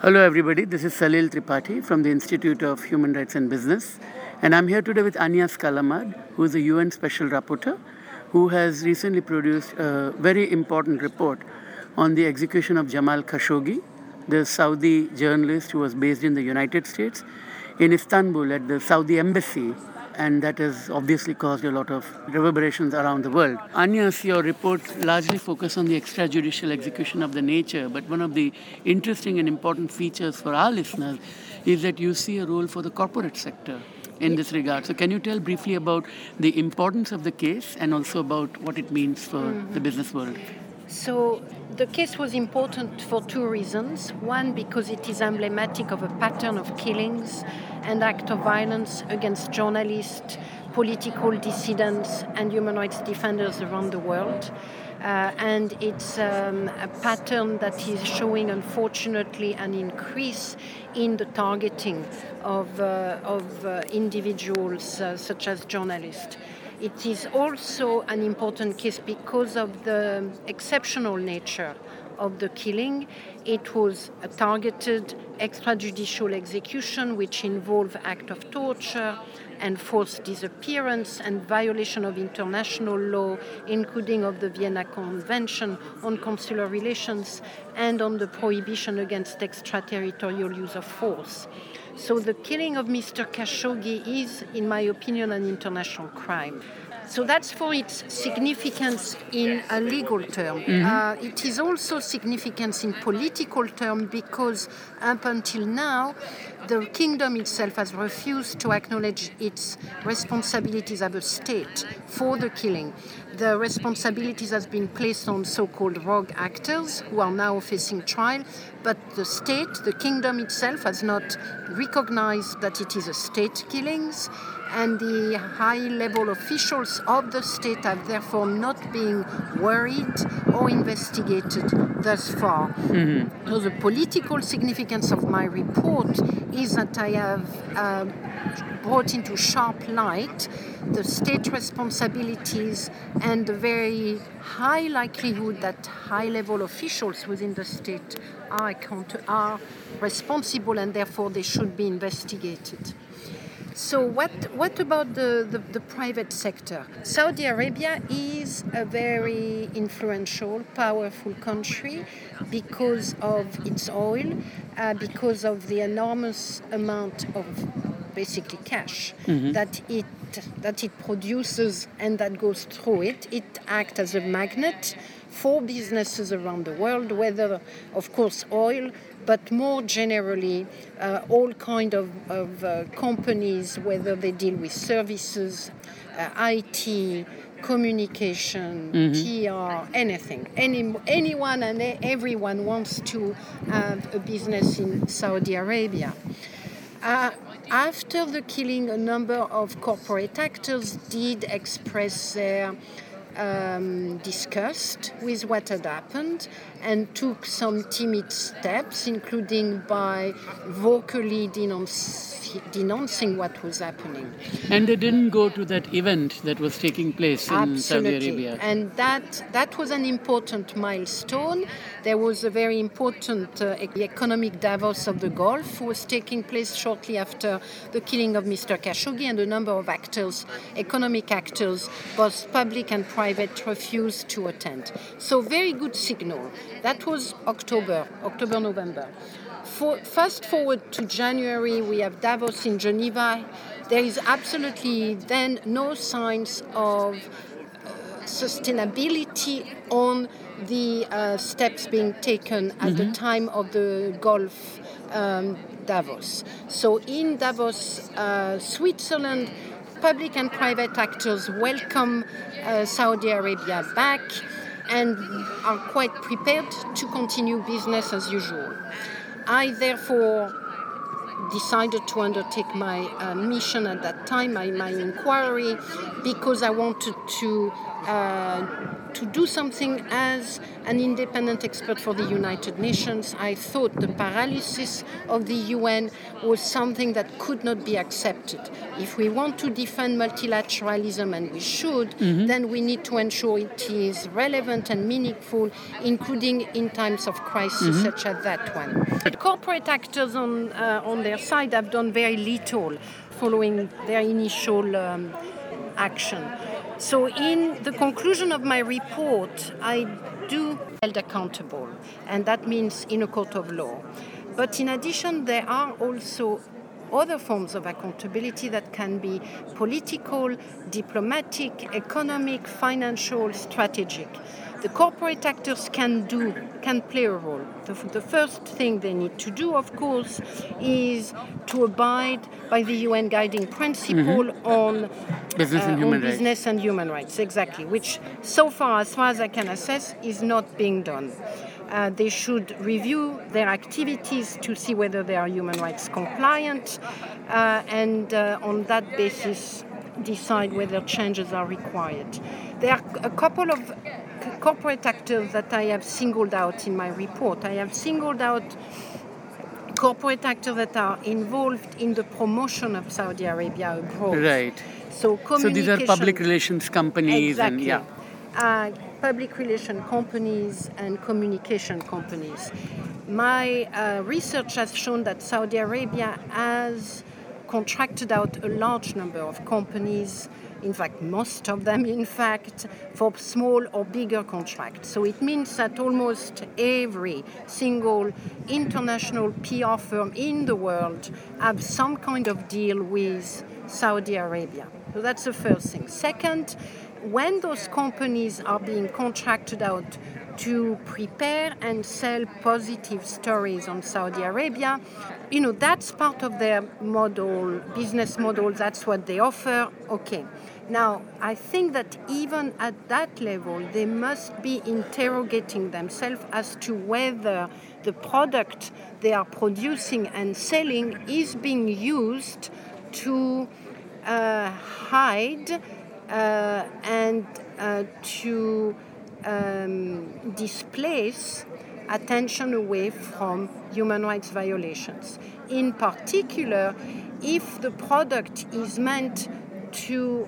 Hello, everybody. This is Salil Tripathi from the Institute of Human Rights and Business. And I'm here today with Agnes Callamard, who is a UN Special Rapporteur, who has recently produced a very important report on the execution of Jamal Khashoggi, the Saudi journalist who was based in the United States, in Istanbul at the Saudi embassy. And that has obviously caused a lot of reverberations around the world. Agnes, your report largely focused on the extrajudicial execution of the nature, but one of the interesting and important features for our listeners is that you see a role for the corporate sector in this regard. So can you tell briefly about the importance of the case and also about what it means for the business world? So the case was important for two reasons. One, because it is emblematic of a pattern of killings and act of violence against journalists, political dissidents, and human rights defenders around the world. And it's a pattern that is showing, unfortunately, an increase in the targeting of individuals such as journalists. It is also an important case because of the exceptional nature of the killing. It was a targeted extrajudicial execution which involved act of torture and forced disappearance and violation of international law, including of the Vienna Convention on Consular Relations and on the prohibition against extraterritorial use of force. So the killing of Mr. Khashoggi is, in my opinion, an international crime. So that's for its significance in a legal term. It is also significance in political term because up until now, the kingdom itself has refused to acknowledge its responsibilities as a state for the killing. The responsibilities has been placed on so-called rogue actors who are now facing trial, but the state, the kingdom itself, has not recognized that it is a state killings, and the high-level officials of the state have therefore not been worried or investigated thus far. So the political significance of my report is that I have brought into sharp light the state responsibilities and the very high likelihood that high-level officials within the state are responsible and therefore they should be investigated. So what about the private sector? Saudi Arabia is a very influential, powerful country because of its oil, because of the enormous amount of basically cash that it produces and that goes through it. It acts as a magnet for businesses around the world, whether, of course, oil, but more generally, all kind of companies, whether they deal with services, IT, communication, PR, anything. Anyone and everyone wants to have a business in Saudi Arabia. After the killing, a number of corporate actors did express their disgust with what had happened and took some timid steps, including by vocally denouncing what was happening. And they didn't go to that event that was taking place in Saudi Arabia. And that was an important milestone. There was a very important economic Davos of the Gulf was taking place shortly after the killing of Mr. Khashoggi, and a number of actors, economic actors, both public and private, refused to attend. So very good signal. That was October, November. Fast forward to January, we have Davos in Geneva. There is absolutely then no signs of sustainability on the steps being taken at the time of the Gulf Davos. So in Davos, Switzerland, public and private actors welcome Saudi Arabia back and are quite prepared to continue business as usual. I therefore decided to undertake my mission at that time, my inquiry, because I wanted to to do something as an independent expert for the United Nations. I thought the paralysis of the UN was something that could not be accepted. If we want to defend multilateralism, and we should, then we need to ensure it is relevant and meaningful, including in times of crisis such as that one. But corporate actors on their side have done very little following their initial action. So in the conclusion of my report, I do held accountable, and that means in a court of law. But in addition, there are also other forms of accountability that can be political, diplomatic, economic, financial, strategic. The corporate actors can play a role. The first thing they need to do, of course, is to abide by the UN guiding principle on business and human rights, exactly, which so far, as far as I can assess, is not being done. They should review their activities to see whether they are human rights compliant, and on that basis decide whether changes are required. There are a couple of corporate actors that I have singled out in my report. I have singled out corporate actors that are involved in the promotion of Saudi Arabia abroad. Right. So these are public relations companies. Exactly. And public relation companies and communication companies. My research has shown that Saudi Arabia has contracted out a large number of companies, in fact, most of them, in fact, for small or bigger contracts. So it means that almost every single international PR firm in the world has some kind of deal with Saudi Arabia. So that's the first thing. Second, when those companies are being contracted out to prepare and sell positive stories on Saudi Arabia, that's part of their business model, that's what they offer, okay. Now, I think that even at that level, they must be interrogating themselves as to whether the product they are producing and selling is being used to hide and to displace attention away from human rights violations. In particular, if the product is meant to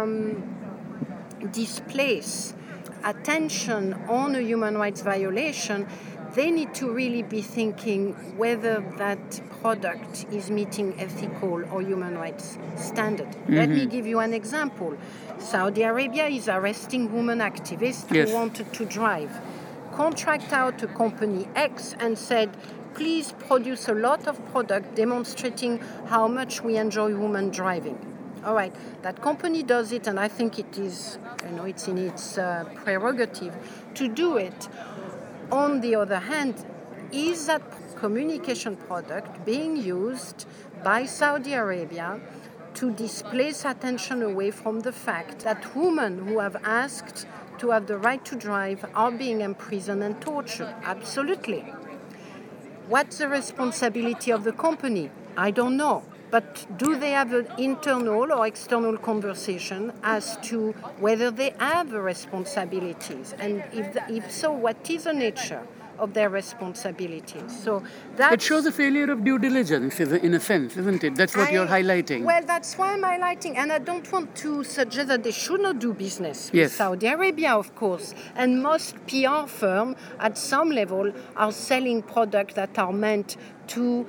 displace attention on a human rights violation, they need to really be thinking whether that product is meeting ethical or human rights standard. Let me give you an example. Saudi Arabia is arresting women activists who wanted to drive. Contract out to company X and said, please produce a lot of product demonstrating how much we enjoy women driving. All right, that company does it, and I think it is, it's in its prerogative to do it. On the other hand, is that communication product being used by Saudi Arabia to displace attention away from the fact that women who have asked to have the right to drive are being imprisoned and tortured? Absolutely. What's the responsibility of the company? I don't know. But do they have an internal or external conversation as to whether they have responsibilities? And if so, what is the nature of their responsibilities? So it shows a failure of due diligence, in a sense, isn't it? That's what you're highlighting. Well, that's why I'm highlighting. And I don't want to suggest that they should not do business with Saudi Arabia, of course. And most PR firms, at some level, are selling products that are meant to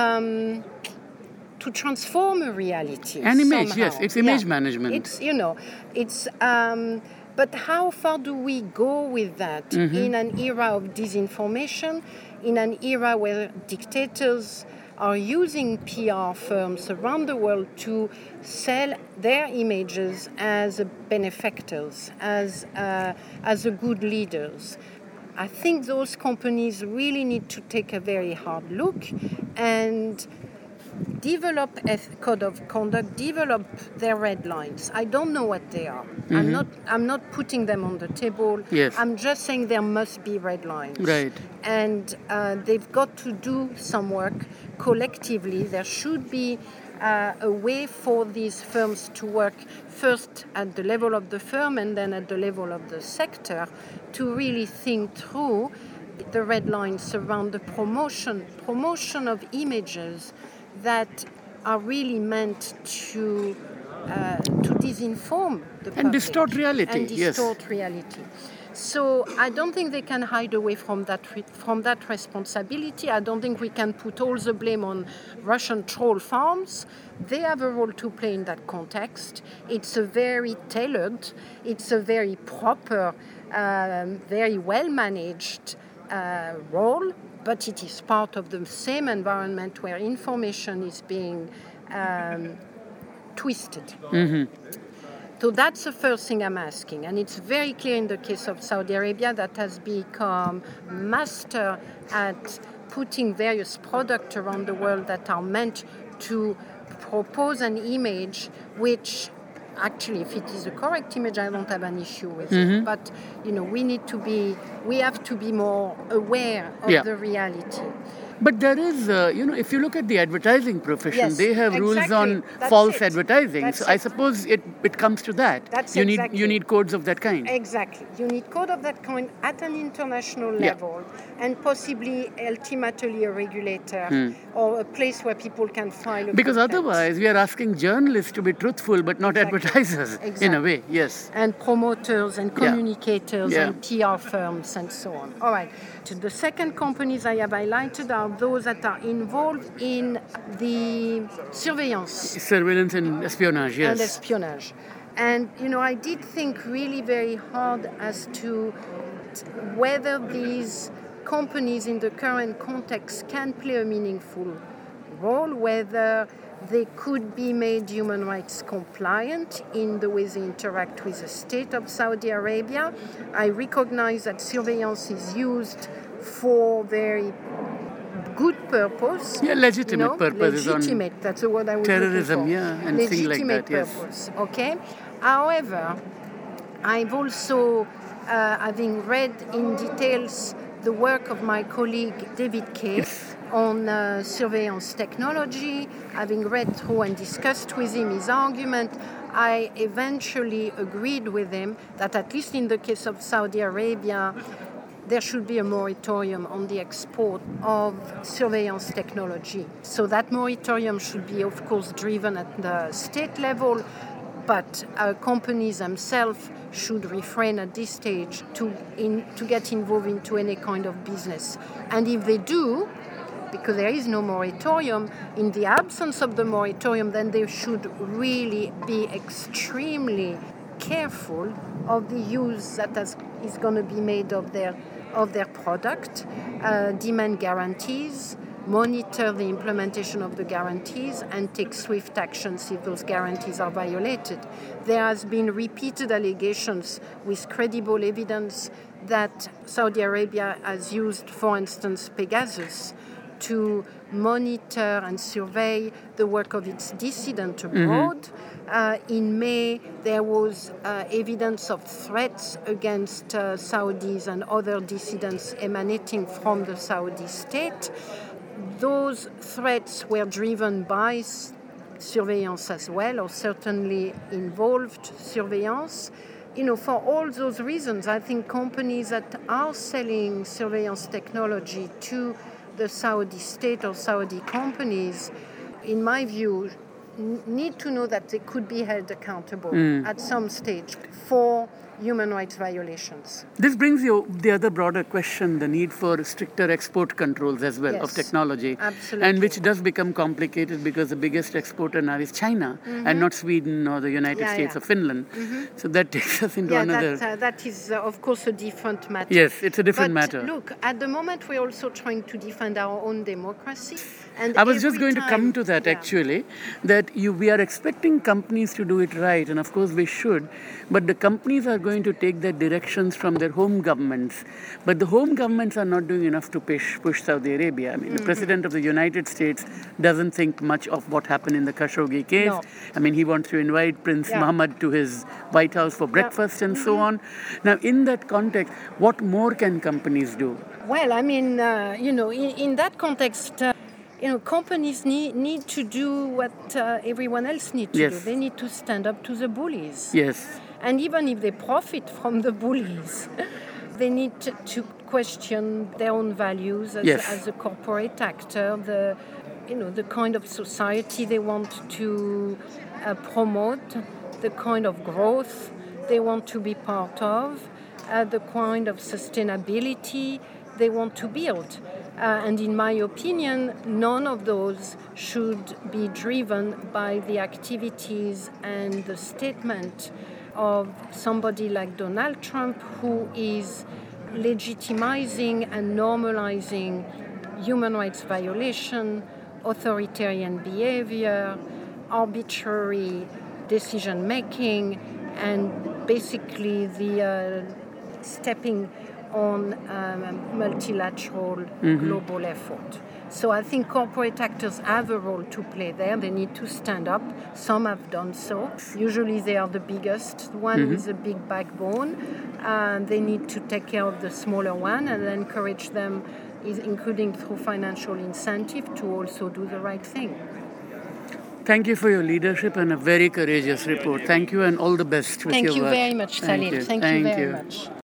transform a reality. An image, somehow. yes. It's image management. But how far do we go with that in an era of disinformation, in an era where dictators are using PR firms around the world to sell their images as benefactors, as good leaders? I think those companies really need to take a very hard look and develop a code of conduct, develop their red lines. I don't know what they are. I'm not putting them on the table. Yes. I'm just saying there must be red lines. Right. And they've got to do some work collectively. There should be a way for these firms to work first at the level of the firm and then at the level of the sector to really think through the red lines around the promotion of images that are really meant to disinform the public And distort reality. and distort reality. So I don't think they can hide away from that responsibility. I don't think we can put all the blame on Russian troll farms. They have a role to play in that context. It's a very tailored, it's a very proper, very well managed role, but it is part of the same environment where information is being twisted. So that's the first thing I'm asking. And it's very clear in the case of Saudi Arabia that has become master at putting various products around the world that are meant to propose an image which actually, if it is the correct image, I don't have an issue with it. But, we have to be more aware of the reality. But there is, if you look at the advertising profession, Yes, they have rules exactly. on That's false it. advertising. That's So I it. suppose it comes to that. That's you exactly. need codes of that kind. Exactly. You need code of that kind at an international level and possibly ultimately a regulator or a place where people can file a Because complaint. otherwise we are asking journalists to be truthful but not advertisers in a way. Yes. And promoters and communicators Yeah. and PR firms and so on. All right. So the second companies I have highlighted are those that are involved in the surveillance Surveillance and espionage, yes. and espionage. And, I did think really very hard as to whether these companies in the current context can play a meaningful role, whether they could be made human rights compliant in the way they interact with the state of Saudi Arabia. I recognize that surveillance is used for very good purpose. Yeah, legitimate purposes legitimate, on that's the word I would terrorism, for. and things like legitimate that, yes. purpose, okay? However, I've also, having read in details the work of my colleague David Kay on surveillance technology, having read through and discussed with him his argument, I eventually agreed with him that at least in the case of Saudi Arabia, there should be a moratorium on the export of surveillance technology. So that moratorium should be, of course, driven at the state level, but companies themselves should refrain at this stage to get involved into any kind of business. And if they do, because there is no moratorium, in the absence of the moratorium, then they should really be extremely careful of the use that is going to be made of their product, demand guarantees, monitor the implementation of the guarantees, and take swift actions if those guarantees are violated. There has been repeated allegations with credible evidence that Saudi Arabia has used, for instance, Pegasus to monitor and survey the work of its dissident abroad. In May, there was evidence of threats against Saudis and other dissidents emanating from the Saudi state. Those threats were driven by surveillance as well, or certainly involved surveillance. For all those reasons, I think companies that are selling surveillance technology to the Saudi state or Saudi companies, in my view, need to know that they could be held accountable at some stage for human rights violations. This brings you the other broader question, the need for stricter export controls as well of technology. Absolutely. And which does become complicated because the biggest exporter now is China and not Sweden or the United States or Finland. So that takes us into another... That is, of course, a different matter. Yes, it's a different matter. Look, at the moment we're also trying to defend our own democracy. And I was just every going to come time- to that yeah. actually, that we are expecting companies to do it right, and of course we should, but the companies are going to take their directions from their home governments. But the home governments are not doing enough to push Saudi Arabia. I mean, the President of the United States doesn't think much of what happened in the Khashoggi case. No. I mean, he wants to invite Prince Yeah. Mohammed to his White House for breakfast and so on. Now, in that context, what more can companies do? Well, I mean, in that context, companies need to do what everyone else needs to Yes. do. They need to stand up to the bullies. Yes. And even if they profit from the bullies, they need to question their own values Yes. as a corporate actor, the kind of society they want to promote, the kind of growth they want to be part of, the kind of sustainability they want to build. And in my opinion, none of those should be driven by the activities and the statement of somebody like Donald Trump, who is legitimizing and normalizing human rights violation, authoritarian behavior, arbitrary decision making, and basically the stepping on multilateral global effort. So I think corporate actors have a role to play there. They need to stand up. Some have done so. Usually they are the biggest one with a big backbone. They need to take care of the smaller one and encourage them, including through financial incentive, to also do the right thing. Thank you for your leadership and a very courageous report. Thank you and all the best with Thank your you work. very much, Salil. Thank you very much.